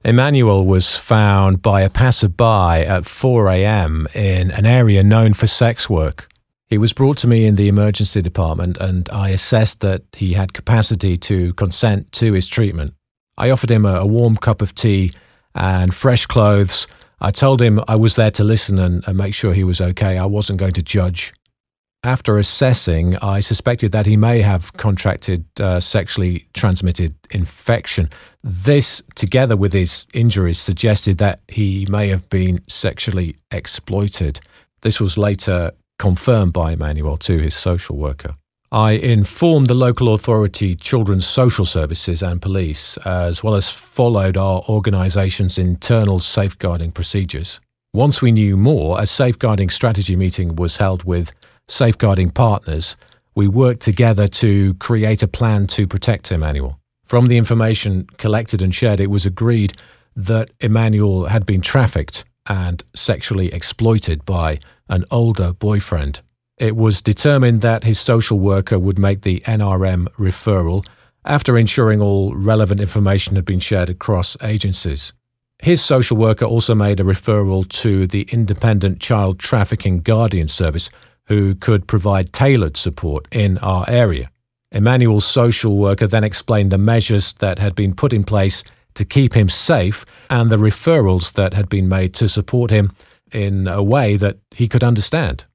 Emmanuel was found by a passerby at 4 a.m. in an area known for sex work. He was brought to me in the emergency department and I assessed that he had capacity to consent to his treatment. I offered him a warm cup of tea and fresh clothes. I told him I was there to listen and make sure he was okay. I wasn't going to judge. After assessing, I suspected that he may have contracted sexually transmitted infection. This, together with his injuries, suggested that he may have been sexually exploited. This was later confirmed by Emmanuel to his social worker. I informed the local authority, Children's Social Services and police, as well as followed our organisation's internal safeguarding procedures. Once we knew more, a safeguarding strategy meeting was held with safeguarding partners. We worked together to create a plan to protect Emmanuel. From the information collected and shared, it was agreed that Emmanuel had been trafficked and sexually exploited by an older boyfriend. It was determined that his social worker would make the NRM referral after ensuring all relevant information had been shared across agencies. His social worker also made a referral to the Independent Child Trafficking Guardian Service, who could provide tailored support in our area. Emmanuel's social worker then explained the measures that had been put in place to keep him safe and the referrals that had been made to support him in a way that he could understand.